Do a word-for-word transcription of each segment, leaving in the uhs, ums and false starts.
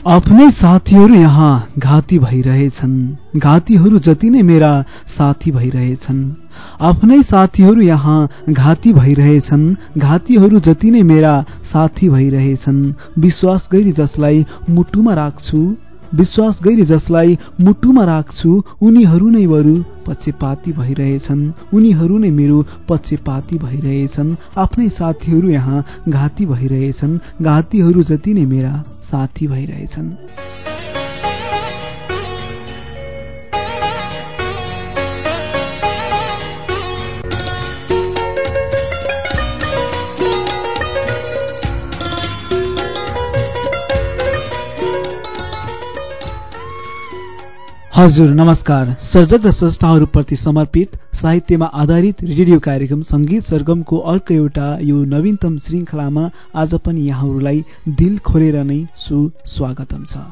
आफ्नै साथीहरू यहाँ घाती भइरहेछन्, घातीहरू जति नै मेरा साथी भइरहेछन्। आफ्नै साथीहरू यहाँ घाती भइरहेछन्, घातीहरू जति नै मेरा साथी भइरहेछन्। विश्वास गरी जसलाई मुटुमा राख्छु, विश्वास गरी जसलाई मुटुमा राख्छु, उनीहरू नै बरु पक्षपाती भइरहेछन्, उनीहरू नै मेरो पक्षपाती भइरहेछन्। आफ्नै साथीहरू यहाँ घाती भइरहेछन्, घातीहरू जति नै मेरा साथी भइरहेछन्। हजुर नमस्कार। सर्जक र स्रष्टाहरूप्रति समर्पित साहित्यमा आधारित रेडियो कार्यक्रम संगीत सरगमको अर्को एउटा यो नवीनतम श्रृङ्खलामा आज पनि यहाँहरूलाई दिल खोलेर नै सुस्वागतम छ।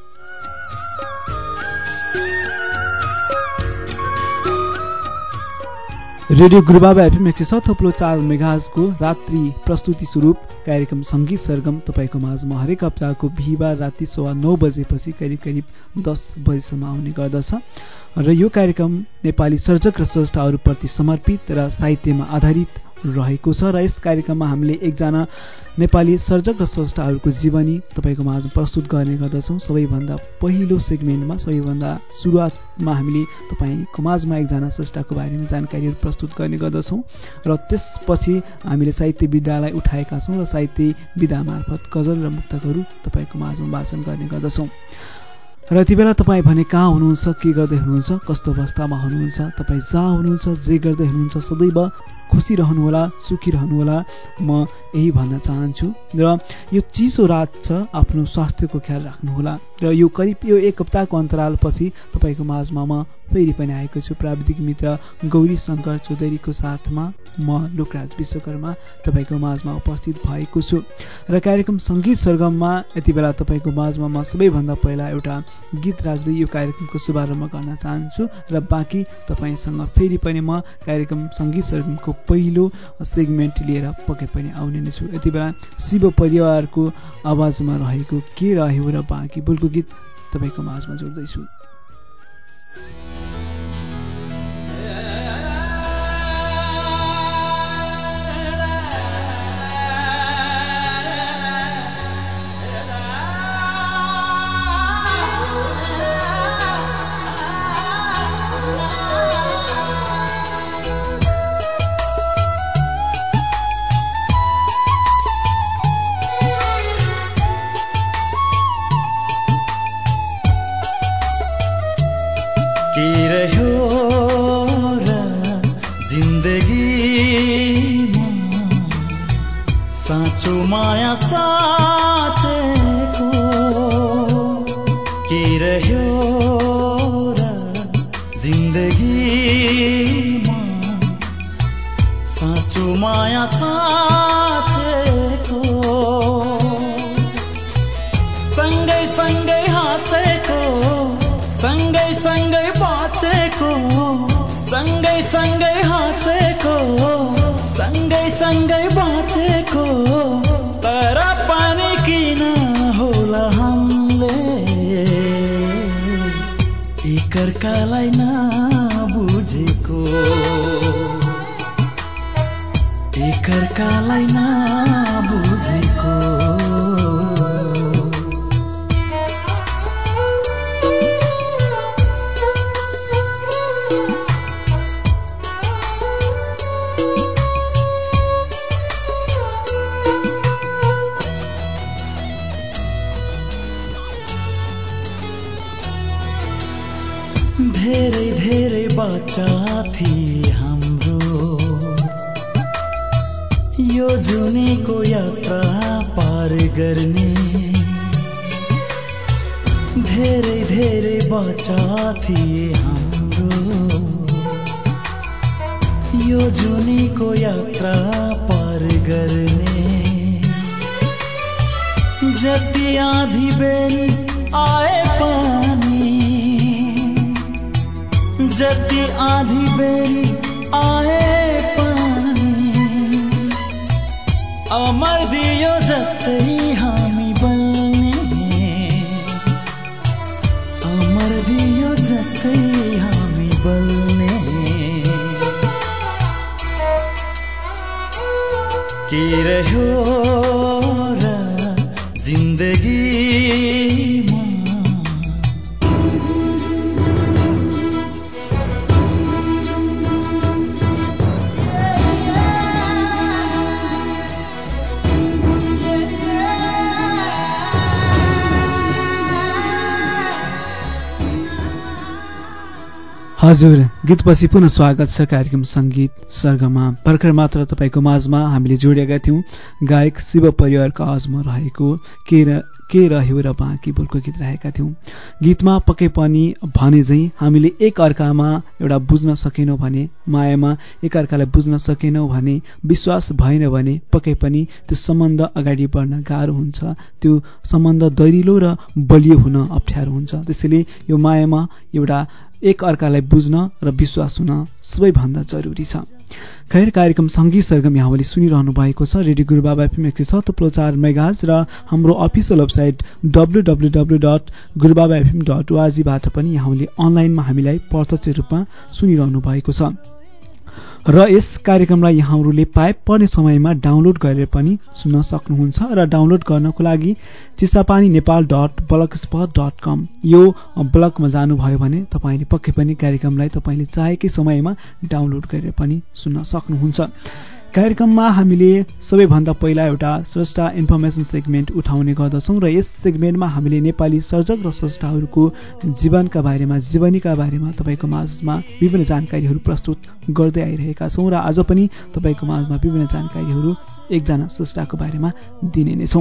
रेडियो गुरुबाबा एफएम एक सय सात थप्लो चार मेगाहर्जको रात्रि प्रस्तुति स्वरूप कार्यक्रम संगीत सरगम तपाईँको माझमा हरेक हप्ताको बिहिबार राति सवा नौ बजेपछि करिब करिब दस बजेसम्म आउने गर्दछ र यो कार्यक्रम नेपाली सर्जक र स्रष्टाहरूप्रति समर्पित र साहित्यमा आधारित रहेको छ र यस कार्यक्रममा हामीले एकजना नेपाली सर्जक र स्रष्टाहरूको जीवनी तपाईँको माझमा प्रस्तुत गर्ने गर्दछौँ। सबैभन्दा पहिलो सेगमेन्टमा सबैभन्दा सुरुवातमा हामीले तपाईँको माझमा एकजना स्रष्टाको बारेमा जानकारीहरू प्रस्तुत गर्ने गर्दछौँ र त्यसपछि हामीले साहित्य विधालाई उठाएका छौँ र साहित्य विधा मार्फत गजल र मुक्तकहरू तपाईँको माझमा वाचन गर्ने गर्दछौँ। र यति बेला तपाईँ भने कहाँ हुनुहुन्छ, के गर्दै हुनुहुन्छ, कस्तो अवस्थामा हुनुहुन्छ, तपाईँ जहाँ हुनुहुन्छ जे गर्दै हुनुहुन्छ सदैव खुसी रहनुहोला, सुखी रहनुहोला, म यही भन्न चाहन्छु। र यो चिसो रात छ, आफ्नो स्वास्थ्यको ख्याल राख्नुहोला। र यो करिब यो एक हप्ताको अन्तरालपछि तपाईँको माझमा म फेरि पनि आएको छु प्राविधिक मित्र गौरी शङ्कर चौधरीको साथमा म लोकराज विश्वकर्मा तपाईँको माझमा उपस्थित भएको छु र कार्यक्रम संगीत सरगममा यति बेला तपाईँको माझमा म सबैभन्दा पहिला एउटा गीत राख्दै यो कार्यक्रमको शुभारम्भ गर्न चाहन्छु र बाँकी तपाईँसँग फेरि पनि म कार्यक्रम संगीत सरगमको पहिलो सेगमेन्ट लिएर पक्कै पनि आउने नै छु। यति बेला शिव परिवारको आवाजमा रहेको के रह्यो र बाँकी बोलको गीत तपाईँको माझमा जोड्दैछु। एकअर्कालाई नबुझेको एकअर्कालाई नबुझेको धेरै धेरै बच्चा थिए हाम्रो यो जुनीको यात्रा पार गर्ने। धेरै धेरै बच्चा थिए हाम्रो यो जुनीको यात्रा पार गर्ने। जति आधी बेरी आए पानी, जति आधी बेरी आए पानी, अमर दियो जस्तै हामी बल्ने। के रह्यो र जिन्दगीमा हजुर, गीतपछि पुनः स्वागत छ कार्यक्रम संगीत सर्गमा। भर्खर मात्र तपाईँको माझमा हामीले जोडेका थियौं गायक शिव परिवारका आवाजमा रहेको के र के रह्यो र बाँकी बोलको गीत राखेका थियौं। गीतमा पक्कै पनि भने झैं हामीले एक अर्कामा एउटा बुझ्न सकेनौं भने, मायामा एक अर्कालाई बुझ्न सकेनौं भने, विश्वास भएन भने पक्कै पनि त्यो सम्बन्ध अगाडि बढ्न गाह्रो हुन्छ, त्यो सम्बन्ध दरिलो र बलियो हुन अप्ठ्यारो हुन्छ। त्यसैले यो मायामा एउटा एक अर्कालाई बुझ्न र विश्वास हुन सबैभन्दा जरुरी छ। खैर, कार्यक्रम संगीत सरगम यहाँले सुनिरहनु भएको छ रेडियो गुरुबाबा एफएम एक सय छ थुप्रो चार मेगाहर्ज र हाम्रो official website W W W dot Gurubaba FM dot ओआरजीबाट पनि यहाँले अनलाइनमा हामीलाई प्रत्यक्ष रूपमा सुनिरहनु भएको छ र यस कार्यक्रमलाई यहाँहरूले पाए पर्ने समयमा डाउनलोड गरेर पनि सुन्न सक्नुहुन्छ। र डाउनलोड गर्नको लागि Chisapani Nepal dot blogspot dot com यो ब्लगमा जानुभयो भने तपाईँले पक्कै पनि कार्यक्रमलाई तपाईँले चाहेकै समयमा डाउनलोड गरेर पनि सुन्न सक्नुहुन्छ। कार्यक्रममा हामीले सबैभन्दा पहिला एउटा स्रष्टा इन्फर्मेसन सेगमेन्ट उठाउने गर्दछौं र यस सेगमेन्टमा हामीले नेपाली सर्जक र स्रष्टाहरूको जीवनका बारेमा, जीवनीका बारेमा तपाईँको माझमा विभिन्न जानकारीहरू प्रस्तुत गर्दै आइरहेका छौं र आज पनि तपाईँको माझमा विभिन्न जानकारीहरू एकजना स्रष्टाको बारेमा दिने नै छौं।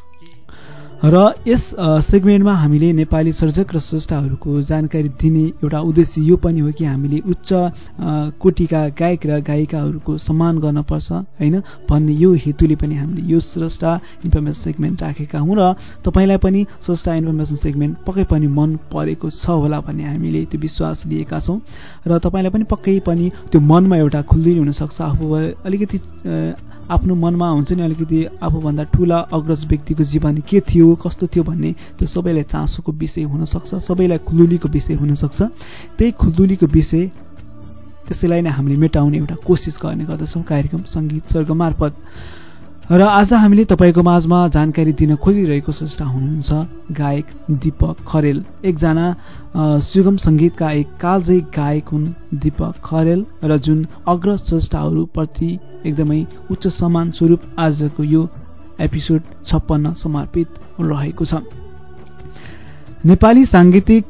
र यस सेगमेन्टमा हामीले नेपाली सर्जक र स्रष्टाहरूको जानकारी दिने एउटा उद्देश्य यो पनि हो कि हामीले उच्च कोटिका गायक र गायिकाहरूको सम्मान गर्नुपर्छ हैन भन्ने यो हेतुले पनि हामीले यो स्रष्टा इन्फर्मेसन सेगमेन्ट राखेका हौं र तपाईलाई पनि स्रष्टा इन्फर्मेसन सेगमेन्ट पक्कै पनि मन परेको छ होला भन्ने हामीले त्यो विश्वास लिएका छौं र तपाईलाई पनि पक्कै पनि त्यो मनमा एउटा खुल्दिली हुन सक्छ। आफू अलिकति आफ्नो मनमा हुन्छ नि अलिकति आफूभन्दा ठूला अग्रज व्यक्तिको जीवन के थियो, कस्तो थियो भन्ने त्यो सबैलाई चासोको विषय हुन सक्छ, सबैलाई खुल्दुलीको विषय हुन सक्छ। त्यही खुल्दुलीको विषय त्यसैलाई नै हामीले मेटाउने एउटा कोसिस गर्ने गर्दछौं कार्यक्रम संगीत सर्ग मार्फत। र आज हामीले तपाईको माझमा जानकारी दिन खोजिरहेको स्रष्टा हुनुहुन्छ गायक दीपक खरेल। एकजना सुगम संगीतका एक कालजयी गायक हुन् दीपक खरेल र जुन अग्र स्रष्टाहरू प्रति एकदमै उच्च सम्मान स्वरूप आजको यो एपिसोड छप्पन्न समर्पित रहेको छ। नेपाली सांगीतिक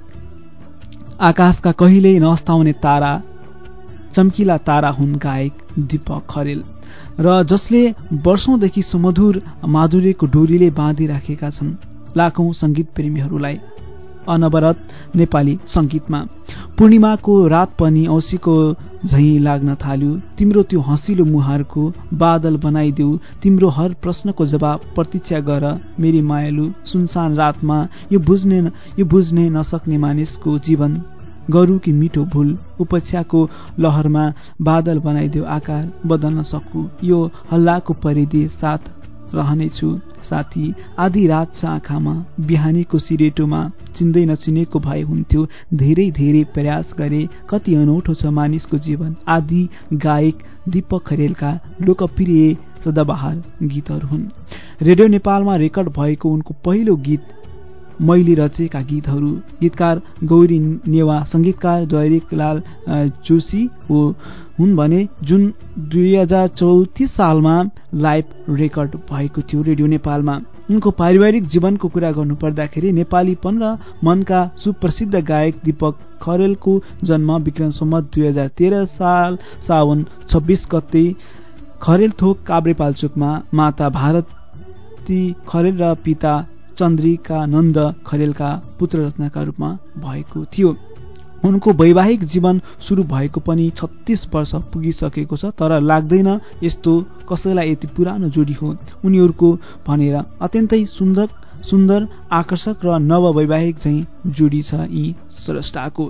आकाशका कहिल्यै नस्ताउने तारा, चम्किला तारा हुन् गायक दीपक खरेल र जसले वर्षौंदेखि सुमधुर माधुर्यको डोरीले बाँधिराखेका छन् लाखौं संगीत प्रेमीहरूलाई अनवरत नेपाली संगीतमा। पूर्णिमाको रात पनि औँसीको झैं लाग्न थाल्यो, तिम्रो त्यो हँसिलो मुहारको बादल बनाइदेऊ, तिम्रो हर प्रश्नको जवाब प्रतीक्षा गर मेरी मायालु सुनसान रातमा, यो बुझ्ने यो बुझ्ने नसक्ने मानिसको जीवन गरू कि मिठो भूल, उपेक्षाको लहरमा बादल बनाइदेऊ आकार बदल्न सकू, यो हल्लाको परिधि साथ रहनेछु साथी, आधी रात छ आँखामा बिहानीको सिरेटोमा, चिन्दै नचिनेको भए हुन्थ्यो, धेरै धेरै प्रयास गरे, कति अनौठो छ मानिसको जीवन। आदि गायक दीपक खरेलका लोकप्रिय सदाबहार गीतहरू हुन्। रेडियो नेपालमा रेकर्ड भएको उनको पहिलो गीत मैले रचेका गीतहरू, गीतकार गौरी नेवा, संगीतकार द्वारिकलाल जोशी हो हुन् भने जुन दुई हजार चौतिस सालमा लाइभ रेकर्ड भएको थियो रेडियो नेपालमा। उनको पारिवारिक जीवनको कुरा गर्नुपर्दाखेरि नेपालीपन र मनका सुप्रसिद्ध गायक दीपक खरेलको जन्म विक्रम सम्वत दुई हजार तेह्र साल साउन छब्बीस गते खरेल थोक काभ्रेपाल्चोकमा माता भारती खरेल र पिता चन्द्रिका नन्द खरेलका पुत्र रत्नका रूपमा भएको थियो। उनको वैवाहिक जीवन सुरु भएको पनि छत्तीस वर्ष पुगिसकेको छ, तर लाग्दैन यस्तो कसैलाई यति पुरानो जोडी हो उनीहरूको भनेर। अत्यन्तै सुन्दर सुन्दर आकर्षक र नववैवाहिक चाहिँ जोडी छ यी स्रष्टाको।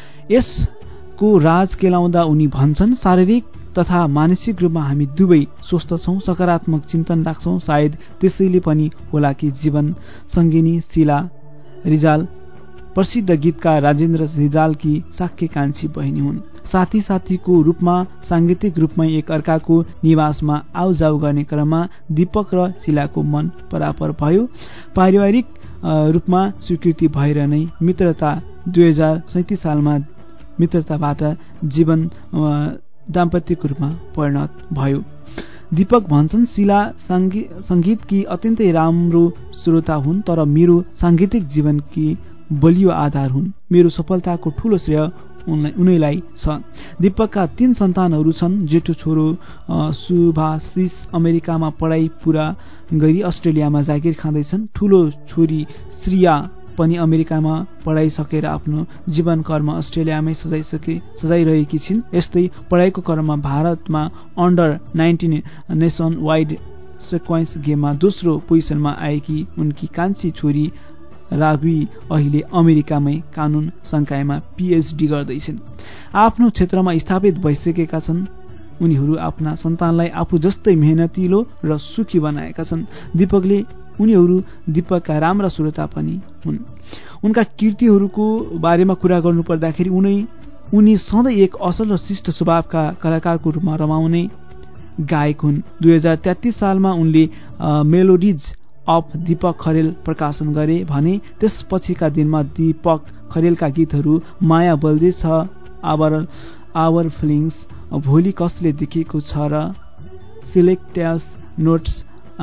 यसको राज केलाउँदा उनी भन्छन्, शारीरिक तथा मानसिक रूपमा हामी दुवै स्वस्थ छौं, सकारात्मक चिन्तन राख्छौं, सायद त्यसैले पनि होला कि जीवन सङ्गिनी शीला रिजाल प्रसिद्ध गीतकार राजेन्द्र रिजालकी साक्य कान्छी बहिनी हुन्। साथी साथीको रूपमा साङ्गीतिक रूपमै एक अर्काको निवासमा आउजाउ गर्ने क्रममा दीपक र शीलाको मन परापर भयो। पारिवारिक रूपमा स्वीकृति भएर नै मित्रता दुई हजार सैँतिस सालमा मित्रताबाट जीवन दाम्पत्यको रूपमा परिणत भयो। दीपक भन्छन्, शीला सङ्गीतकी अत्यन्तै राम्रो श्रोता हुन्, तर मेरो साङ्गीतिक जीवनकी बलियो आधार हुन्। मेरो सफलताको ठूलो श्रेय उनैलाई छ। दीपकका तीन सन्तानहरू छन्। जेठो छोरो सुभाशिष अमेरिकामा पढाइ पूरा गरी अस्ट्रेलियामा जागिर खाँदैछन्। ठूलो छोरी श्रिया पनि अमेरिकामा पढाइ सकेर आफ्नो जीवन कर्म अस्ट्रेलियामै सजाइसके सजाइरहेकी छिन्। यस्तै पढाइको क्रममा भारतमा under nineteen nationwide sequence गेममा दोस्रो पोजिसनमा आएकी उनकी कान्छी छोरी राघवी अहिले अमेरिकामै कानून संकायमा पीएचडी गर्दैछिन्। आफ्नो क्षेत्रमा स्थापित भइसकेका छन्। उनीहरू आफ्ना सन्तानलाई आफू जस्तै मेहनतिलो र सुखी बनाएका छन्। दीपकले उनीहरू दीपकका राम्रा श्रोता पनि हुन्। उनका कृतिहरूको बारेमा कुरा गर्नुपर्दाखेरि उनी उनी सधैँ एक असल र शिष्ट स्वभावका कलाकारको रूपमा रमाउने गायक हुन्। दुई हजार तेत्तीस सालमा उनले मेलोडिज अफ दीपक खरेल प्रकाशन गरे भने त्यसपछिका दिनमा दीपक खरेलका गीतहरू माया बल्दै छ, आवर आवर फिलिङ्स, भोलि कसले देखेको छ र सिलेक्टेस नोट्स,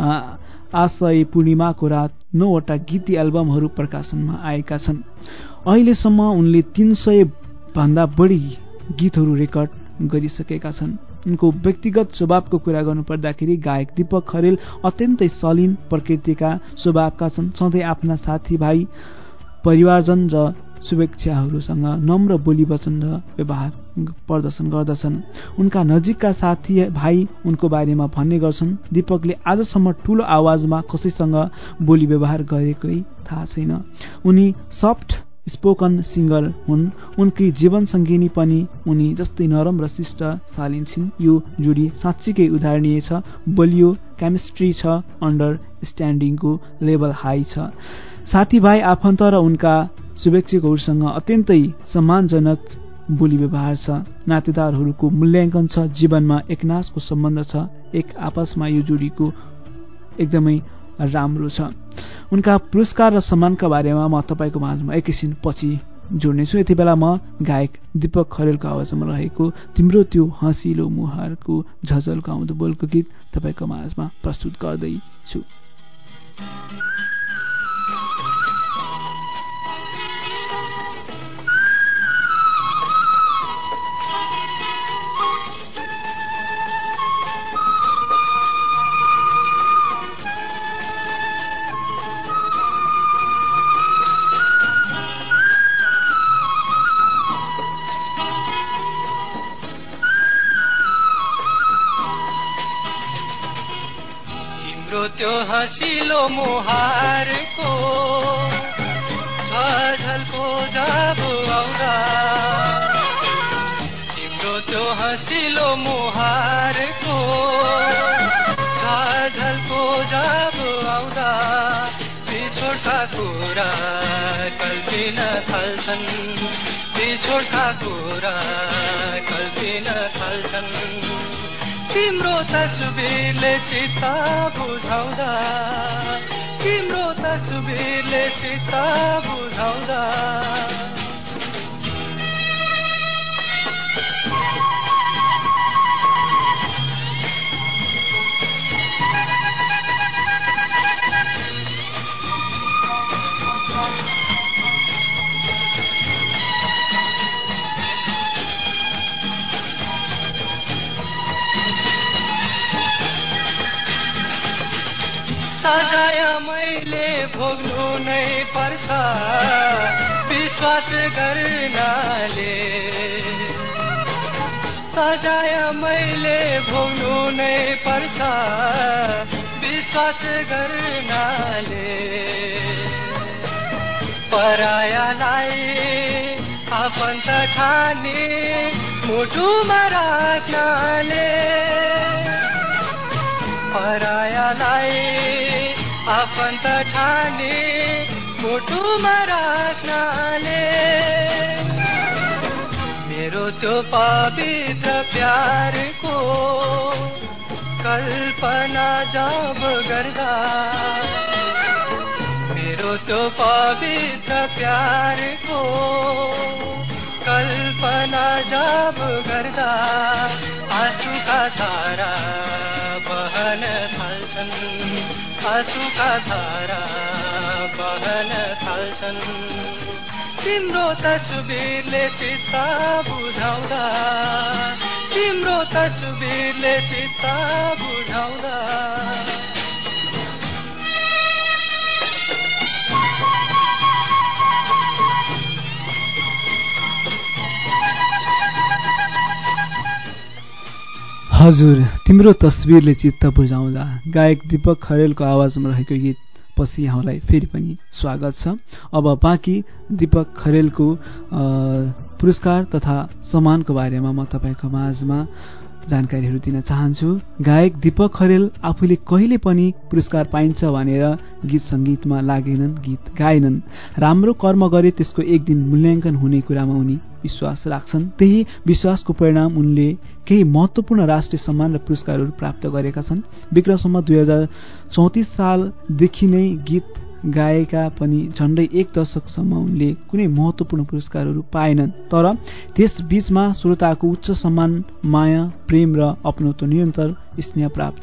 आशय, पूर्णिमाको रात नौवटा गीती एल्बमहरू प्रकाशनमा आएका छन्। अहिलेसम्म उनले तीन सय भन्दा बढी गीतहरू रेकर्ड गरिसकेका छन्। उनको व्यक्तिगत स्वभावको कुरा गर्नुपर्दाखेरि गायक दीपक खरेल अत्यन्तै शालीन प्रकृतिका स्वभावका छन्। सधैँ आफ्ना साथीभाइ, परिवारजन र शुभेच्छाहरूसँग नम्र बोली वचन र व्यवहार प्रदर्शन गर्दछन्। उनका नजिकका साथी भाइ उनको बारेमा भन्ने गर्छन्, दीपकले आजसम्म ठूलो आवाजमा कसैसँग बोली व्यवहार गरेकै थाहा छैन। उनी सफ्ट स्पोकन सिङ्गर हुन्। उनकी जीवन सङ्गिनी पनि उनी जस्तै नरम र शिष्ट शालीन छिन्। यो जोडी साँच्चीकै उदाहरणीय छ। बलियो केमिस्ट्री छ। अन्डरस्ट्यान्डिङको लेभल हाई छ। साथीभाइ, आफन्त र उनका शुभेच्छुकहरूसँग अत्यन्तै सम्मानजनक बोली व्यवहार छ। नातेदारहरूको मूल्याङ्कन छ। जीवनमा एकनासको सम्बन्ध छ। एक आपसमा यो जोडीको एकदमै राम्रो छ। उनका पुरस्कार र सम्मानका बारेमा म तपाईँको माझमा एकैछिन पछि जोड्नेछु। यति बेला म गायक दीपक खरेलको आवाजमा रहेको तिम्रो त्यो हँसिलो मुहारको झझल गाउँदो बोलको गीत तपाईँको माझमा प्रस्तुत गर्दैछु। त्यो हँसिलो मुहारको झझलको जब आउँदा, तिम्रो त्यो हँसिलो मुहारको झझलको जब आउँदा, बिछोडका कुरा कल्पिन थाल्छन्, बिछोडका कुरा कल्पिन थाल्छन्। तिम्रो तस्बिरले चित्त बुझाउँदा, तिम्रो तस्बिरले चित्त बुझाउँदा, सजाय मैले भोग्नु नै पर्छ विश्वास गर्नाले, सजाय मैले भोग्नु नै पर्छ विश्वास गर्नाले, परायालाई आफन्त ठानी मुटुमा राख्नाले, परायालाई आफन्त ठानी मुटुमा राख्नाले, मेरो त्यो पवित्र प्यारको कल्पना जब गर्दा मेरो त्यो पवित्र प्यारको कल्पना जब गर्दा आँसुका धारा बहन थाल्छन् आँसुका धारा बहन थाल्छन् तिम्रो तस्बिरले चित्त बुझाउँदा तिम्रो तस्बिरले चित्त बुझाउँदा हजुर तिम्रो तस्बिरले चित्त बुझाउँदा गायक दीपक खरेलको आवाजमा रहेको गीत पछि यहाँलाई फेरि पनि स्वागत छ। अब बाँकी दीपक खरेलको पुरस्कार तथा सम्मानको बारेमा म तपाईँको माझमा जानकारीहरू दिन चाहन्छु। गायक दीपक खरेल आफूले कहिले पनि पुरस्कार पाइन्छ भनेर गीत सङ्गीतमा लागेनन्, गीत गाएनन्। राम्रो कर्म गरे त्यसको एक दिन मूल्याङ्कन हुने कुरामा उनी विश्वास राख्छन्। त्यही विश्वासको परिणाम उनले केही महत्त्वपूर्ण राष्ट्रिय सम्मान र पुरस्कारहरू प्राप्त गरेका छन्। विक्रमसम्म दुई हजार चौतिस सालदेखि नै गीत गाएका पनि झण्डै एक दशकसम्म उनले कुनै महत्त्वपूर्ण पुरस्कारहरू पाएनन्। तर त्यस बीचमा श्रोताको उच्च सम्मान, माया, प्रेम र अपनत्व निरन्तर स्नेह प्राप्त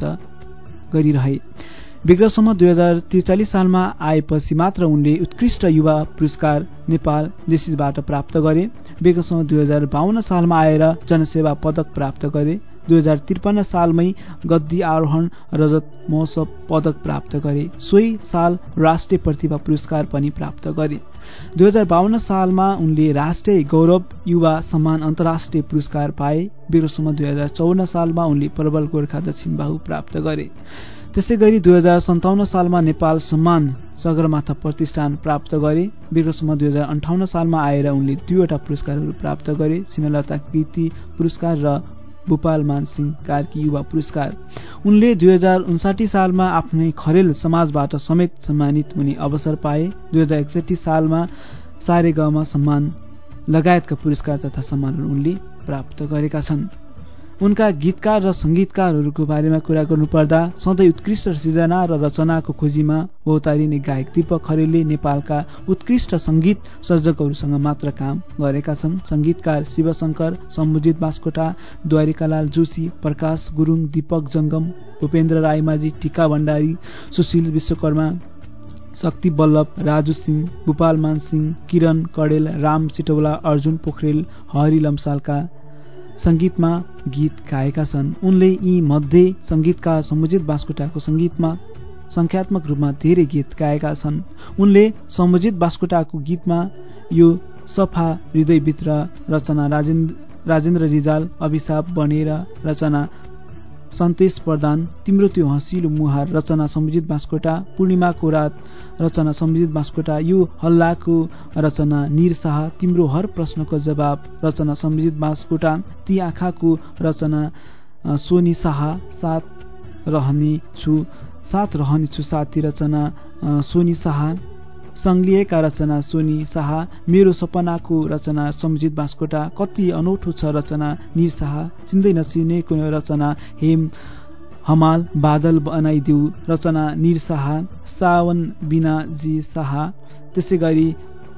गरिरहे। विक्रमसम्म दुई हजार त्रिचालिस सालमा आएपछि मात्र उनले उत्कृष्ट युवा पुरस्कार नेपाल जेसिसबाट प्राप्त गरे। विक्रमसम्म दुई हजार बाहन्न सालमा आएर जनसेवा पदक प्राप्त गरे। दुई हजार त्रिपन्न सालमै गद्दी आरोहण रजत महोत्सव पदक प्राप्त गरे। सोही साल राष्ट्रिय प्रतिभा पुरस्कार पनि प्राप्त गरे। दुई हजार बाहन्न सालमा उनले राष्ट्रिय गौरव युवा सम्मान अन्तर्राष्ट्रिय पुरस्कार पाए। विक्रमसम्म दुई हजार चौन्न सालमा उनले प्रबल गोर्खा दक्षिण बाहु प्राप्त गरे। त्यसै गरी दुई हजार सन्ताउन्न सालमा नेपाल सम्मान सगरमाथा प्रतिष्ठान प्राप्त गरे। विक्रमसम्म दुई हजार अन्ठाउन्न सालमा आएर उनले दुईवटा पुरस्कारहरू प्राप्त गरे, स्नेहलता कीर्ति पुरस्कार र भूपाल मानसिंह कार्की युवा पुरस्कार। उनले दुई हजार उन्साठी सालमा आफ्नै खरेल समाजबाट समेत सम्मानित हुने अवसर पाए। दुई हजार एकसठी सालमा सारेगामा सम्मान लगायतका पुरस्कार तथा सम्मानहरू उनले प्राप्त गरेका छन्। उनका गीतकार र संगीतकारहरूको बारेमा कुरा गर्नुपर्दा सधैँ उत्कृष्ट सृजना र रचनाको खोजीमा भौतारिने गायक दीपक खरेलले नेपालका उत्कृष्ट संगीत सर्जकहरूसँग मात्र काम गरेका छन्। संगीतकार शिवशंकर, सम्मुजित बास्कोटा, द्वारिकालाल जोशी, प्रकाश गुरुङ, दीपक जंगम, भूपेन्द्र रायमाझी, टीका भण्डारी, सुशील विश्वकर्मा, शक्ति बल्लभ, राजु सिंह, भूपाल मानसिंह, किरण कडेल, राम सिटौला, अर्जुन पोखरेल, हरि लम्सालका संगीतमा गीत गाएका छन्। उनले यी मध्ये संगीतकार सम्मुजित बास्कोटाको संगीतमा संख्यात्मक रूपमा धेरै गीत गाएका छन्। उनले सम्मुजित बास्कोटाको गीतमा यो सफा हृदयभित्र रचना राजेन्द्र राजेन्द्र रिजाल, अभिशाप बनेर रचना सन्तेश प्रधान, तिम्रो त्यो हँसिलो मुहार रचना सम्मुजित बास्कोटा, पूर्णिमाको रात रचना सम्मुजित बास्कोटा, यो हल्लाको रचना निर शाह, तिम्रो हर प्रश्नको जवाब रचना सम्मुजित बास्कोटा, ती आँखाको रचना सोनी शाह, साथ रहने छु साथ रहने छु साथी रचना सोनी शाह, संग्लिएका रचना सोनी शाह, मेरो सपनाको रचना सम्झित बास्कोटा, कति अनौठो छ रचना निर शाह, चिन्दै नचिनेको रचना हेम हमाल, बादल बनाइदेऊ रचना निर शाह, सावन बिना जी शाह, त्यसै गरी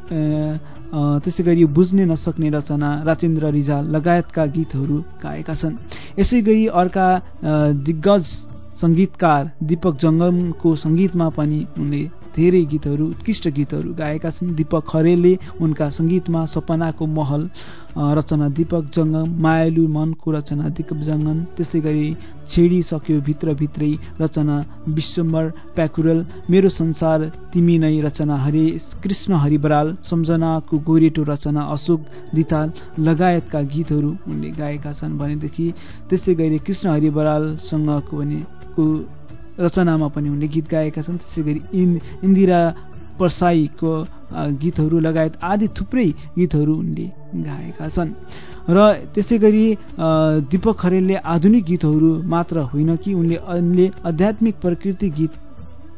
त्यसै गरी बुझ्ने नसक्ने रचना राजेन्द्र रिजाल लगायतका गीतहरू गाएका छन्। यसै गरी अर्का दिग्गज संगीतकार दीपक जंगमको संगीतमा पनि उनले धेरै गीतहरू उत्कृष्ट गीतहरू गाएका छन्। दीपक खरेलले उनका संगीतमा सपनाको महल रचना दीपक जंगम, मायालु मनको रचना दीपक जंगम, त्यसै गरी छेडिसक्यो भित्रभित्रै रचना विश्वम्बर प्याकुरल, मेरो संसार तिमी नै रचना हरे कृष्ण हरि बराल, सम्झनाको गोरेटो रचना अशोक दिताल लगायतका गीतहरू उनले गाएका छन् भनेदेखि त्यसै गरी कृष्ण हरि बरालसँगको भनेको रचनामा पनि उनले गीत गाएका छन्। त्यसै गरी इन्दिरा परसाईको गीतहरू लगायत आदि थुप्रै गीतहरू उनले गाएका छन्। र त्यसै गरी दीपक खरेलले आधुनिक गीतहरू मात्र होइन कि उनले उनले आध्यात्मिक प्रकृति गीत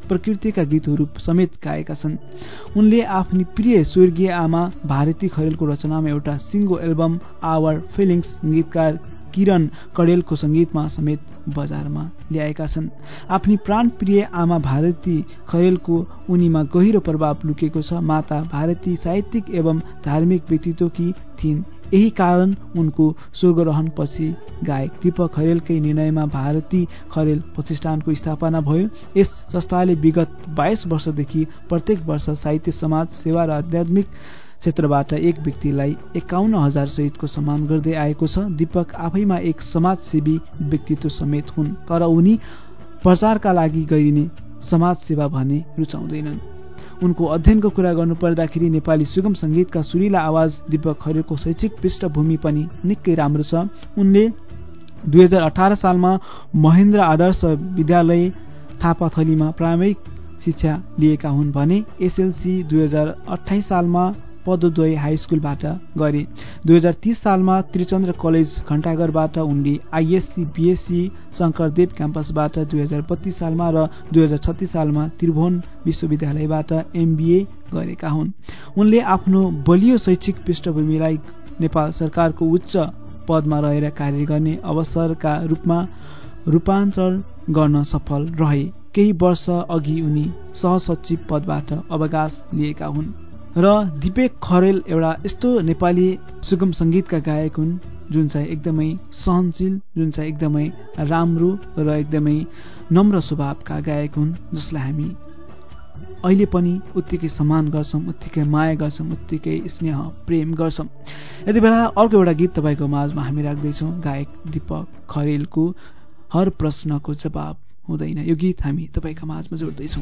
प्रकृतिका गीतहरू समेत गाएका छन्। उनले आफ्नी प्रिय स्वर्गीय आमा भारती खरेलको रचनामा एउटा सिङ्गो एल्बम आवर फिलिङ्स गीतकार किरण कडेलको सङ्गीतमा समेत बजारमा ल्याएका छन्। आफ्नी प्राणप्रिय आमा भारती खरेलको उनीमा गहिरो प्रभाव लुकेको छ। माता भारती साहित्यिक एवं धार्मिक व्यक्तित्वकी थिइन्। यही कारण उनको स्वर्गरोहणपछि गायक दीपक खरेलकै निर्णयमा भारती खरेल प्रतिष्ठानको स्थापना भयो। यस संस्थाले विगत बाइस वर्षदेखि प्रत्येक वर्ष साहित्य, समाज सेवा र आध्यात्मिक क्षेत्रबाट एक व्यक्तिलाई एकाउन्न हजार सहितको सम्मान गर्दै आएको छ। दीपक आफैमा एक समाजसेवी व्यक्तित्व समेत हुन्, तर उनी प्रचारका लागि गरिने समाज सेवा भने रुचाउँदैनन्। उनको अध्ययनको कुरा गर्नुपर्दाखेरि नेपाली सुगम संगीतका सुरिला आवाज दीपक खरेलको शैक्षिक पृष्ठभूमि पनि निकै राम्रो छ। उनले दुई हजार अठार सालमा महेन्द्र आदर्श विद्यालय थापाथलीमा प्रारम्भिक शिक्षा लिएका हुन् भने एसएलसी दुई हजार अठाइस सालमा पदोदय हाई स्कुलबाट गरे। दुई हजार तीस सालमा त्रिचन्द्र कलेज घण्टाघरबाट उनले आइएससी बिएससी शङ्करदेव क्याम्पसबाट दुई हजार बत्तीस सालमा र दुई हजार छत्तीस सालमा त्रिभुवन विश्वविद्यालयबाट एमबिए गरेका हुन्। उनले आफ्नो बलियो शैक्षिक पृष्ठभूमिलाई नेपाल सरकारको उच्च पदमा रहेर कार्य गर्ने अवसरका रूपमा रूपान्तरण गर्न सफल रहे। केही वर्ष अघि उनी सहसचिव पदबाट अवकाश लिएका हुन्। र दीपक खरेल एउटा यस्तो नेपाली सुगम संगीतका गायक हुन् जुन चाहिँ एकदमै सहनशील, जुन चाहिँ एकदमै राम्रो र एकदमै नम्र स्वभावका गायक हुन्, जसलाई हामी अहिले पनि उत्तिकै सम्मान गर्छौं, उत्तिकै माया गर्छौं, उत्तिकै स्नेह प्रेम गर्छौं। यति बेला अर्को एउटा गीत तपाईँको माझमा हामी राख्दैछौँ, गायक दीपक खरेलको हर प्रश्नको जवाब हुँदैन। यो गीत हामी तपाईँको माझमा जोड्दैछौँ।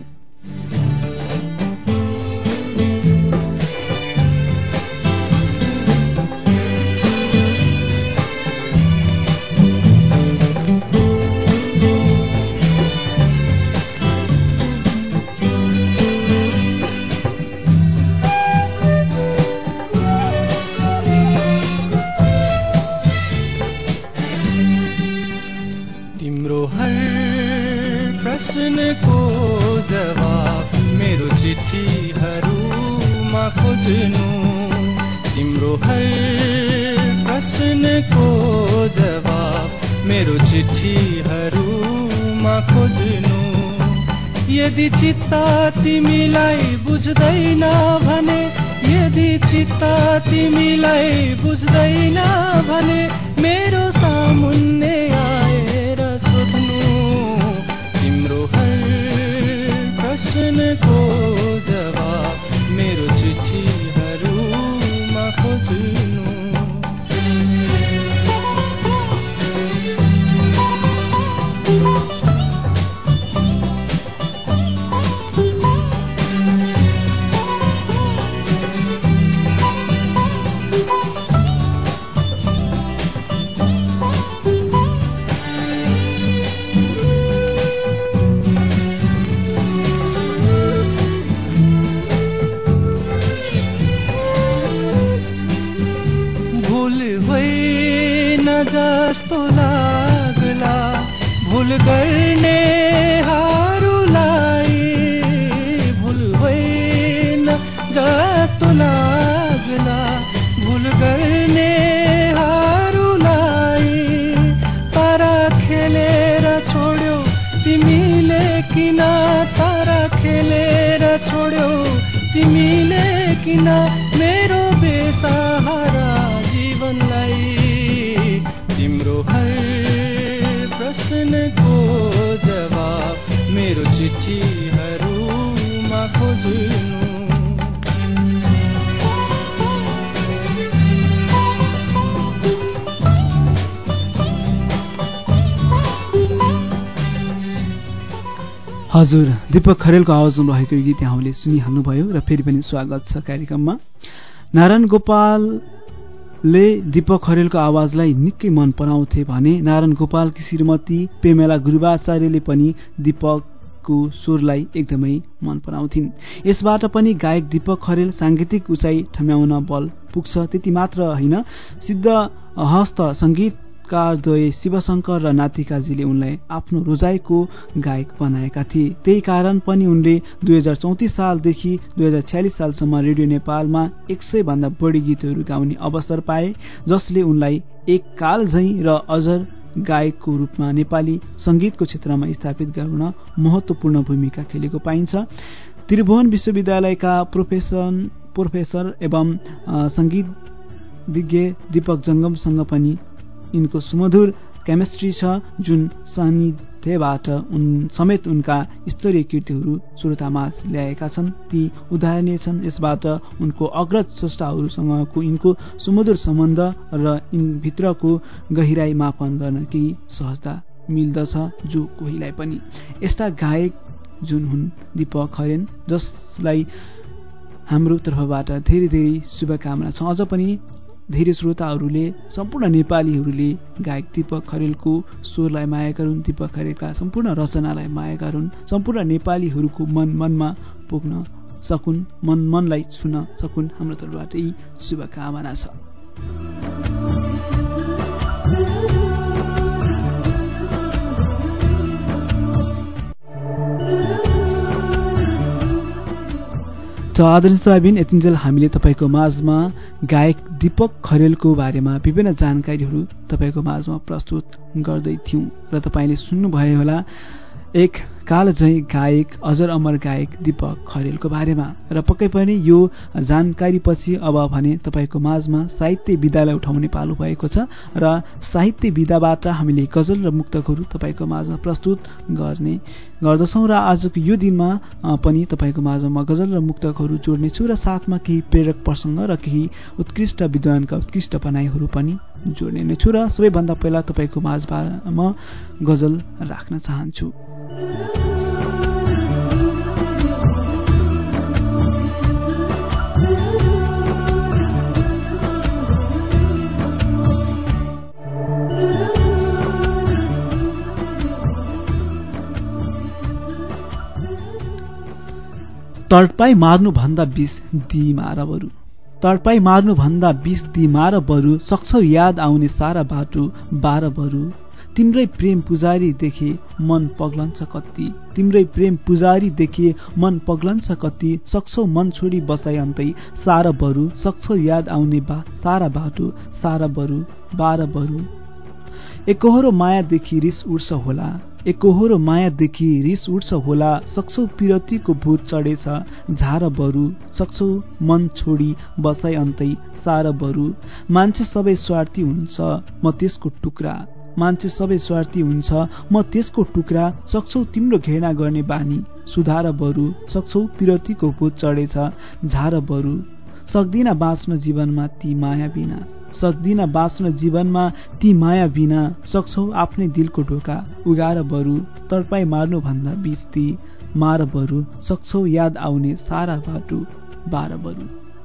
प्रश्नको जवाब मेरो चिठीहरूमा खोज्नु, तिम्रो हर प्रश्नको जवाब मेरो चिठीहरूमा खोज्नु। यदि चित्ता तिमीलाई बुझ्दैन भने, यदि चित्ता तिमीलाई बुझ्दैन भने मेरो सामुन्ने आएर सोध्नु, तिम्रो हर प्रश्नको जवाब मेरो चिठीहरूमा खोज्नु। जस्तो लाग्ला भुल गर्नेहरूलाई, भुल होइन जस्तो लाग्ला भुल गर्नेहरूलाई। तारा खेलेर छोड्यो तिमीले किन, तारा खेलेर छोड्यो तिमीले किन मेरो बेसहारा जीवनलाई। तिम्रो हर प्रश्नको जवाब मेरो चिठीहरूमा खोज्नु। हजुर, दीपक खरेलको आवाजमा रहेको गीत यहाँले सुनिहाल्नुभयो र फेरि पनि स्वागत छ कार्यक्रममा। नारायण गोपालले दीपक खरेलको आवाजलाई निकै मन पराउँथे भने नारायण गोपालकी श्रीमती पेमेला गुरुवाचार्यले पनि दीपकको स्वरलाई एकदमै मन पराउँथिन्। यसबाट पनि गायक दीपक खरेल सांगीतिक उचाइ ठम्याउन बल पुग्छ। त्यति मात्र होइन, सिद्ध हस्त संगीत संगीतकारद्वय शिवशंकर र नातिकाजीले उनलाई आफ्नो रोजाइको गायक बनाएका थिए। त्यही कारण पनि उनले दुई हजार चौतिस सालदेखि दुई हजार छ्यालिस सालसम्म रेडियो नेपालमा एक सय भन्दा बढी गीतहरू गाउने अवसर पाए, जसले उनलाई एक कालझैँ र अजर गायकको रूपमा नेपाली संगीतको क्षेत्रमा स्थापित गर्न महत्त्वपूर्ण भूमिका खेलेको पाइन्छ। त्रिभुवन विश्वविद्यालयका प्रोफेसर प्रोफेसर एवं संगीत विज्ञ दीपक जंगमसँग पनि यिनको सुमधुर केमिस्ट्री छ, जुन सान्निध्यबाट उन समेत उनका स्तरीय कृतिहरू श्रोतामाझ ल्याएका छन्। ती उदाहरणीय छन्। यसबाट उनको अग्रज स्रष्टाहरूसँगको यिनको सुमधुर सम्बन्ध र यिनभित्रको गहिराई मापन गर्न केही सहजता मिल्दछ, जो कोहीलाई पनि। यस्ता गायक जुन हुन् दीपक खरेल, जसलाई हाम्रो तर्फबाट धेरै धेरै शुभकामना छ। अझ पनि धेरै श्रोताहरूले, सम्पूर्ण नेपालीहरूले गायक दीपक खरेलको स्वरलाई माया गरून्, दीपक खरेलका सम्पूर्ण रचनालाई माया गरून्, सम्पूर्ण नेपालीहरूको मन मनमा पुग्न सकुन्, मन मनलाई छुन सकुन्। हाम्रो तर्फबाट यी शुभकामना छ। त आदरणीय साबिन, यतिन्जेल हामीले तपाईँको माझमा गायक दीपक खरेलको बारेमा विभिन्न जानकारीहरू तपाईँको माझमा प्रस्तुत गर्दै थियौं र तपाईँले सुन्नुभयो होला एक कालझैँ गायक, अजर अमर गायक दीपक खरेलको बारेमा। र पक्कै पनि यो जानकारीपछि अब भने तपाईँको माझमा साहित्य विधालाई उठाउने पालो भएको छ र साहित्य विधाबाट हामीले गजल र मुक्तकहरू तपाईँको माझमा प्रस्तुत गर्ने गर्दछौँ। र आजको यो दिनमा पनि तपाईँको माझमा म गजल र मुक्तकहरू जोड्नेछु र साथमा केही प्रेरक प्रसङ्ग र केही उत्कृष्ट विद्वानका उत्कृष्ट भनाइहरू पनि जोड्ने नै छु। र सबैभन्दा पहिला तपाईँको माझमा म गजल राख्न चाहन्छु। तडपाई मार्नु भन्दा बिस दी मार बरु, तडपाई मार्नु भन्दा बिस दी मार बरु, सक्छौ याद आउने सारा बाटो बार बरु। तिम्रै प्रेम पुजारी देखे मन पग्लन्छ कति, तिम्रै प्रेम पुजारी देखे मन पग्लन्छ कति, सक्छौ मन छोडी बसाइ अन्तै सारा बरु, सक्छौ याद आउने बा सारा बाटो सारा बरु बार बरु। एकोहोरो मायादेखि रिस उड्छ होला, एकोहोरो मायादेखि रिस उड्छ होला, सक्छौ पिरतीको भूत चढेछ झार बरु, सक्छौ मन छोडी बसाइ अन्तै सार बरु। मान्छे सबै स्वार्थी हुन्छ म त्यसको टुक्रा, मान्छे सबै स्वार्थी हुन्छ म त्यसको टुक्रा, सक्छौ तिम्रो घृणा गर्ने बानी सुधार बरु, सक्छौ पिरतीको भूत चढेछ झार बरु। सक्दिन बाँच्न जीवनमा ती माया बिना, सक्दिन बाँच्न जीवनमा ती माया बिना, सक्छौ आफ्नै दिलको ढोका उगार बरु। तडपाई मार्नु भन्दा बिस दी मार बरु, सक्छौ याद आउने सारा बाटो बार बरु।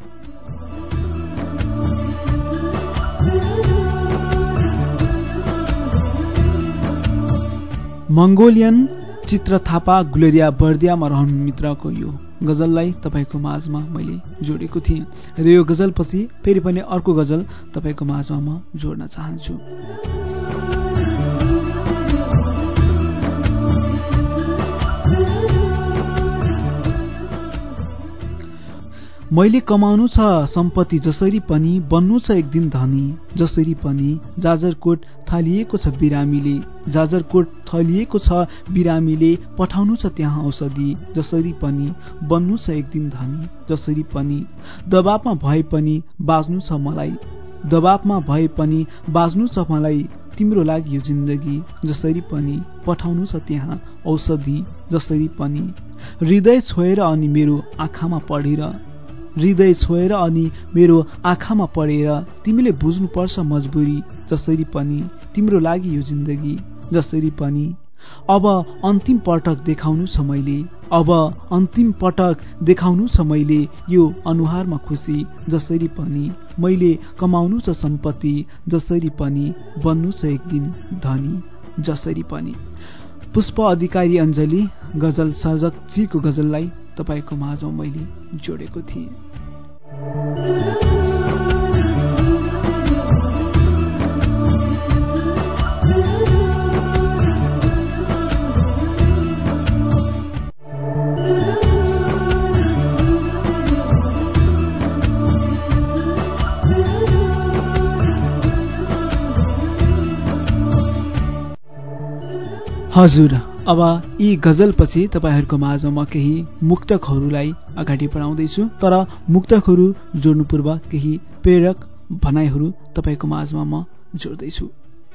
मंगोलियन चित्र थापा गुलेरिया बर्दियामा रहनु मित्रको यो गजललाई तपाईँको माझमा मैले जोडेको थिएँ र यो गजलपछि फेरि पनि अर्को गजल तपाईँको माझमा म जोड्न चाहन्छु। मैले कमाउनु छ सम्पत्ति जसरी पनि, बन्नु छ एक दिन धनी जसरी पनि। जाजरकोट थालिएको छ बिरामीले, जाजरकोट थलिएको छ बिरामीले, पठाउनु छ त्यहाँ औषधि जसरी पनि, बन्नु छ एक दिन धनी जसरी पनि। दबाबमा भए पनि बाँच्नु छ मलाई, दबाबमा भए पनि बाँच्नु छ मलाई, तिम्रो लागि यो जिन्दगी जसरी पनि, पठाउनु छ त्यहाँ औषधि जसरी पनि। हृदय छोएर अनि मेरो आँखामा पढेर, हृदय छोएर अनि मेरो आँखामा पढेर, तिमीले बुझ्नुपर्छ मजबुरी जसरी पनि, तिम्रो लागि यो जिन्दगी जसरी पनि। अब अन्तिम पटक देखाउनु छ मैले, अब अन्तिम पटक देखाउनु छ मैले, यो अनुहारमा खुसी जसरी पनि। मैले कमाउनु छ सम्पत्ति जसरी पनि, बन्नु छ एक दिन धनी जसरी पनि। पुष्प अधिकारी अञ्जली गजल सर्जकजीको गजललाई तपाईँको माझमा मैले जोडेको थिएँ। हजुर, अब यी गजलपछि तपाईँहरूको माझमा म केही मुक्तकहरूलाई अगाडि बढाउँदैछु, तर मुक्तकहरू जोड्नु पूर्व केही प्रेरक भनाइहरू तपाईँको माझमा म जोड्दैछु।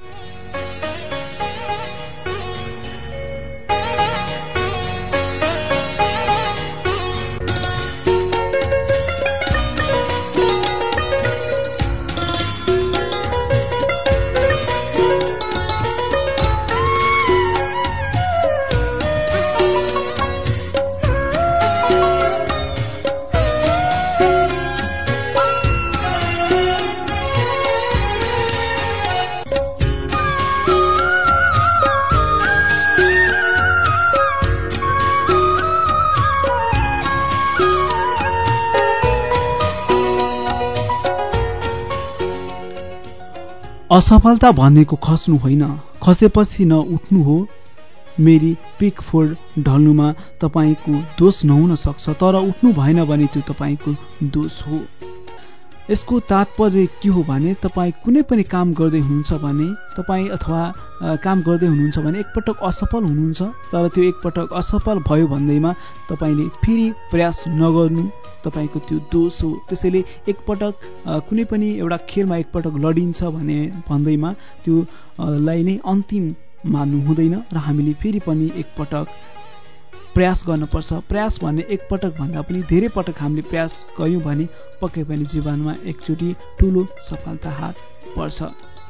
असफलता भनेको खस्नु होइन, खसेपछि न उठ्नु हो। मेरी पिक फोर ढल्नुमा तपाईँको दोष नहुन सक्छ, तर उठ्नु भएन भने त्यो तपाईँको दोष हो। यसको तात्पर्य के हो भने तपाईँ कुनै पनि काम गर्दै हुनुहुन्छ भने तपाईँ अथवा काम गर्दै हुनुहुन्छ भने एकपटक असफल हुनुहुन्छ, तर त्यो एकपटक असफल भयो भन्दैमा तपाईँले फेरि प्रयास नगर्नु तपाईँको त्यो दोष हो। त्यसैले एकपटक कुनै पनि एउटा खेलमा एकपटक लडिन्छ भने भन्दैमा त्यो लाई नै अन्तिम मान्नु हुँदैन र हामीले फेरि पनि एकपटक प्रयास गर्नुपर्छ। प्रयास भन्ने एकपटक भन्दा पनि धेरै पटक हामीले प्रयास गर्यौँ भने पक्कै पनि जीवनमा एकचोटि ठुलो सफलता हात पर्छ।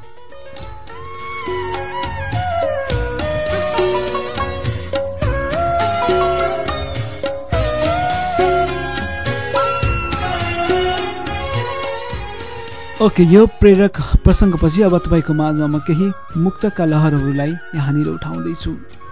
ओके, यो प्रेरक प्रसङ्गपछि अब तपाईँको माझमा म केही मुक्तका लहरहरूलाई यहाँनिर उठाउँदैछु।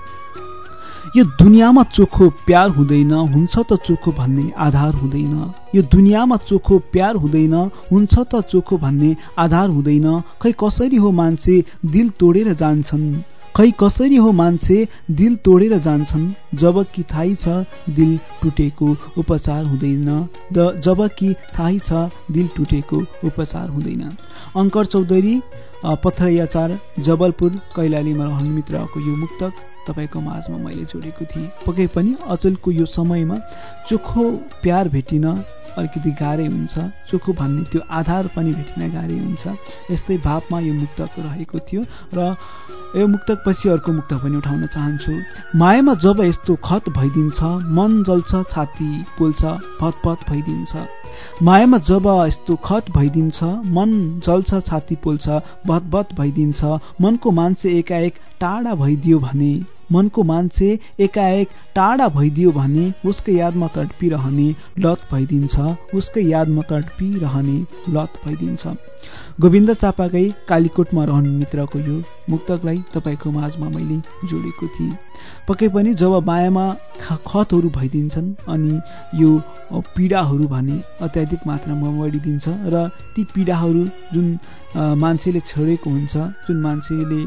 यो दुनियाँमा चोखो प्यार हुँदैन, हुन्छ त चोखो भन्ने आधार हुँदैन। यो दुनियाँमा चोखो प्यार हुँदैन, हुन्छ त चोखो भन्ने आधार हुँदैन। खै कसरी हो मान्छे दिल तोडेर जान्छन्, खै कसरी हो मान्छे दिल तोडेर जान्छन्। जबकि थाहै छ दिल टुटेको उपचार हुँदैन, जबकि थाहै छ दिल टुटेको उपचार हुँदैन। अङ्कर चौधरी, पथरैयाचार, जबलपुर, कैलालीमा रहनु मित्रको यो मुक्तक तपाईँको माझमा मैले जोडेको थिएँ। पक्कै पनि अचेलको यो समयमा चोखो प्यार भेटिन अलिकति गाह्रै हुन्छ, चोखो भन्ने त्यो आधार पनि भेटिन गाह्रै हुन्छ। यस्तै भावमा यो मुक्तक रहेको थियो र यो मुक्तक पछि अर्को मुक्तक पनि उठाउन चाहन्छु। मायामा जब यस्तो खत भइदिन्छ, मन जल्छ छाती पोल्छ भतभत भइदिन्छ। मायामा जब यस्तो खत भइदिन्छ, मन जल्छ छाती पोल्छ भतभत भइदिन्छ। मनको मान्छे एकाएक टाढा भइदियो भने, मनको मान्छे एकाएक टाढा भइदियो भने उसकै यादमा तडपिरहने लत भइदिन्छ, उसकै यादमा तडपिरहने लत भइदिन्छ। गोविन्द चापाकै कालीकोटमा रहनु मित्रको यो मुक्तकलाई तपाईँको माझमा मैले जोडेको थिएँ। पक्कै पनि जब मायामा खतहरू भइदिन्छन् अनि यो पीडाहरू भने अत्याधिक मात्रामा बढिदिन्छ र ती पीडाहरू जुन मान्छेले छोडेको हुन्छ, जुन मान्छेले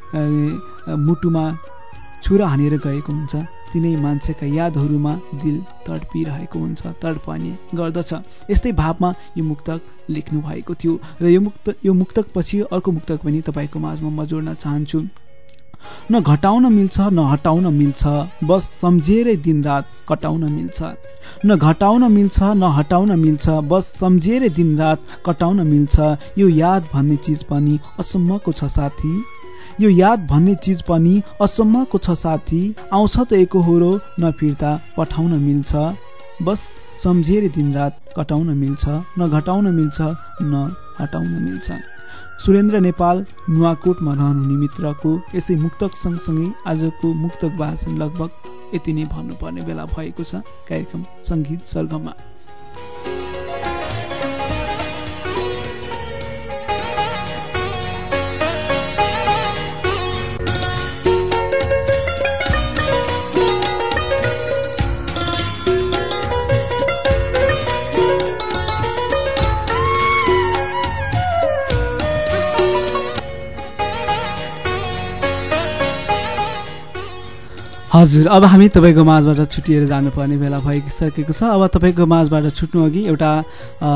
मुटुमा छुरा हानेर गएको हुन्छ, तिनै मान्छेका यादहरूमा दिल तडपिरहेको हुन्छ, तडपाउने गर्दछ। यस्तै भावमा यो मुक्तक लेख्नु भएको थियो र यो मुक्त यो मुक्तक पछि अर्को मुक्तक पनि तपाईँको माझमा म जोड्न चाहन्छु। न घटाउन मिल्छ न हटाउन मिल्छ, बस सम्झिएरै दिनरात कटाउन मिल्छ। न घटाउन मिल्छ न हटाउन मिल्छ, बस सम्झिएरै दिनरात कटाउन मिल्छ। यो याद भन्ने चिज पनि असम्मको छ साथी, यो याद भन्ने चिज पनि असम्मको छ साथी। आउँछ त एकहोरो न फिर्ता पठाउन मिल्छ, बस सम्झिएर दिनरात कटाउन मिल्छ। न घटाउन मिल्छ न हटाउन मिल्छ। सुरेन्द्र नेपाल, नुवाकोटमा रहनुहुने मित्रको यसै मुक्तक सँगसँगै आजको मुक्तक वाचन लगभग यति नै भन्नुपर्ने बेला भएको छ कार्यक्रम सङ्गीत सरगममा। हजुर, अब हामी तपाईँको माझबाट छुटिएर जानुपर्ने बेला भइसकेको छ। अब तपाईँको माझबाट छुट्नु अघि एउटा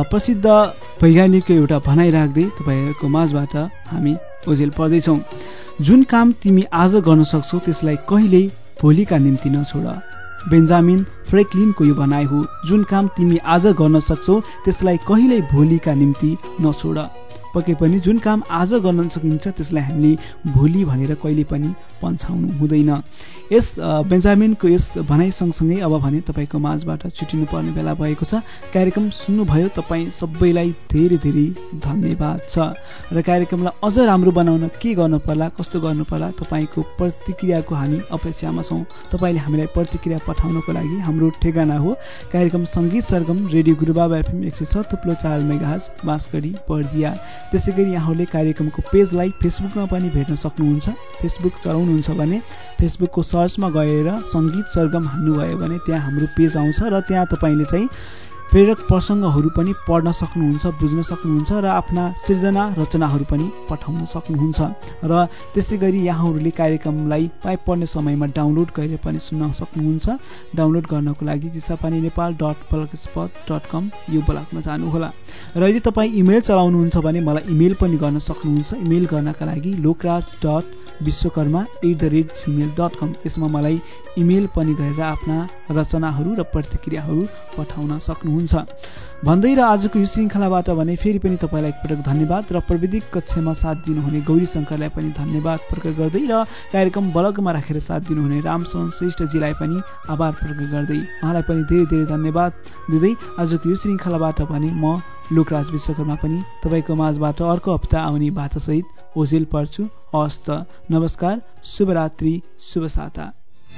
प्रसिद्ध वैज्ञानिकको एउटा भनाइ राख्दै तपाईँहरूको माझबाट हामी ओझेल पर्दैछौँ। जुन काम तिमी आज गर्न सक्छौ त्यसलाई कहिल्यै भोलिका निम्ति नछोड। बेन्जामिन फ्रेङ्कलिनको यो भनाइ हो, जुन काम तिमी आज गर्न सक्छौ त्यसलाई कहिल्यै भोलिका निम्ति नछोड। पक्कै पनि जुन काम आज गर्न सकिन्छ त्यसलाई हामीले भोलि भनेर कहिले पनि पन्छाउनु हुँदैन। यस बेन्जामिनको यस भनाइ सँगसँगै अब भने तपाईँको माझबाट छुटिनु पर्ने बेला भएको छ। कार्यक्रम सुन्नुभयो, तपाईँ सबैलाई धेरै धेरै धन्यवाद छ र कार्यक्रमलाई अझ राम्रो बनाउन के गर्नु पर्ला, कस्तो गर्नु पर्ला, तपाईँको प्रतिक्रियाको हामी अपेक्षामा छौँ। तपाईँले हामीलाई प्रतिक्रिया पठाउनको लागि हाम्रो ठेगाना हो कार्यक्रम सङ्गीत सरगम, रेडियो गुरुबाबा एफएम एक सय छ थुप्लो चार मेगाहर्ज, बाँसगढी, बर्दिया। त्यसै गरी यहाँहरूले कार्यक्रमको पेजलाई फेसबुकमा पनि भेट्न सक्नुहुन्छ। फेसबुक चलाउनुहुन्छ भने फेसबुकको सर्चमा गएर सङ्गीत सरगम हान्नुभयो भने त्यहाँ हाम्रो पेज आउँछ र त्यहाँ तपाईँले चाहिँ प्रेरक प्रसङ्गहरू पनि पढ्न सक्नुहुन्छ, बुझ्न सक्नुहुन्छ र आफ्ना सिर्जना रचनाहरू पनि पठाउन सक्नुहुन्छ। र त्यसै गरी यहाँहरूले कार्यक्रमलाई पाइप पढ्ने समयमा डाउनलोड गरेर पनि सुन्न सक्नुहुन्छ। डाउनलोड गर्नको लागि Chisapani Nepal dot blogspot dot com यो ब्लगमा जानुहोला। र यदि तपाईँ इमेल चलाउनुहुन्छ भने मलाई इमेल पनि गर्न सक्नुहुन्छ। इमेल गर्नका लागि Lokraj dot Bishwakarma at the rate Gmail dot com, यसमा मलाई इमेल पनि गरेर आफ्ना रचनाहरू र प्रतिक्रियाहरू पठाउन सक्नुहुन्छ। भन्दै र आजको यो श्रृङ्खलाबाट भने फेरि पनि तपाईँलाई एकपटक धन्यवाद र प्रविधिक कक्षमा साथ दिनुहुने गौरी शङ्करलाई पनि धन्यवाद प्रकट गर्दै र कार्यक्रम बलगमा राखेर साथ दिनुहुने रामशरण श्रेष्ठजीलाई पनि आभार प्रकट गर्दै उहाँलाई पनि धेरै धेरै धन्यवाद दिँदै आजको यो श्रृङ्खलाबाट भने म लोकराज विश्वकर्मा पनि तपाईँको माझबाट अर्को हप्ता आउने भाषासहित ओझेल पर्छु। हवस् त, नमस्कार, शुभरात्रि, शुभ साता।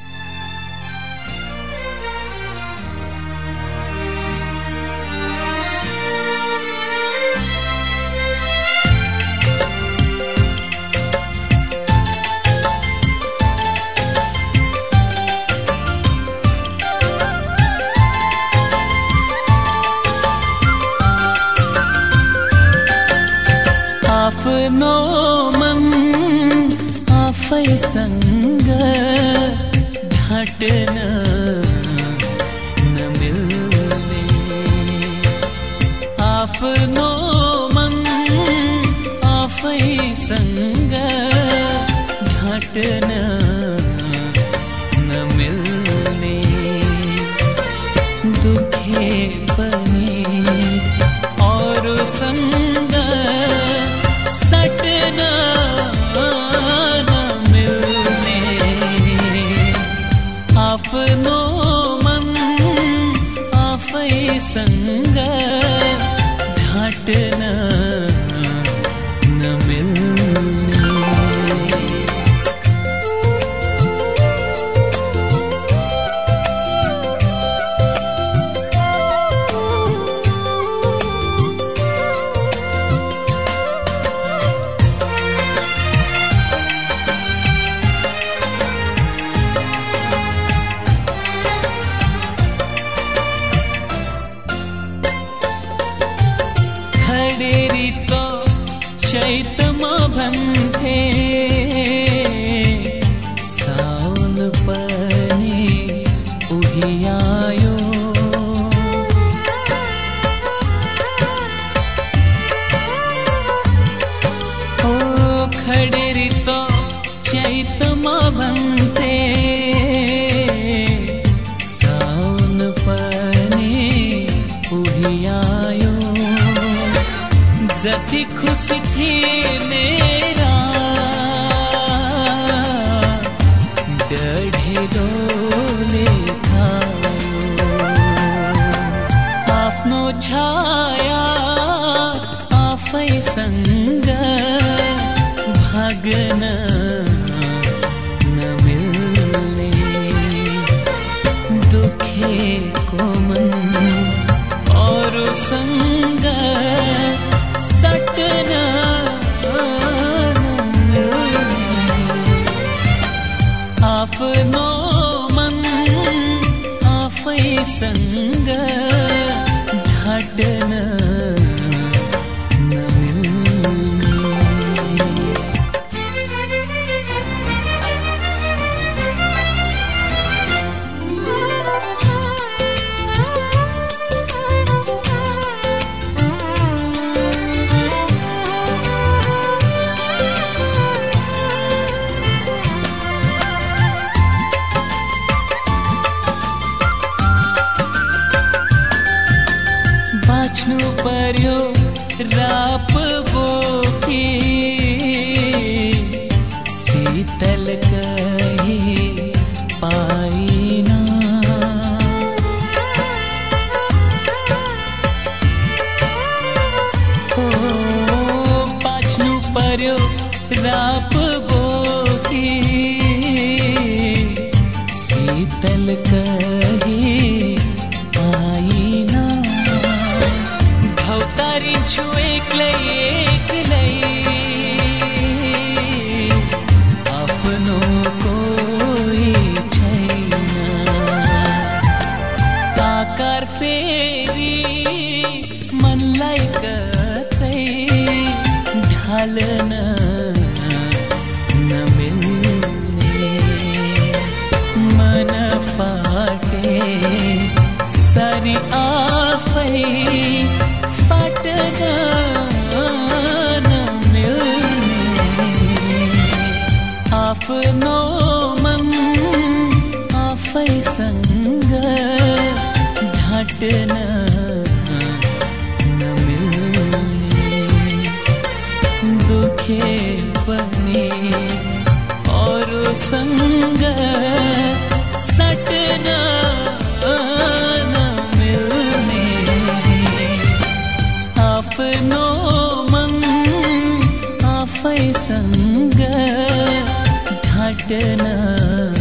आफ्नो मन आफैसँग ढाँट्न नमिल्ने, आफ्नो मन आफैसँग ढाँट्न नमिल्ने, दुखे पनि अरूसँग आफ्नो मन आफैसँग ढाँट्न नमिल्ने। आफ्नो मन आफैसँग ढाट्न नमिल्ने दुखे पनि अरूसँग सट्न नमिल्ने आफ्नो मन आफैसँग ढाट्न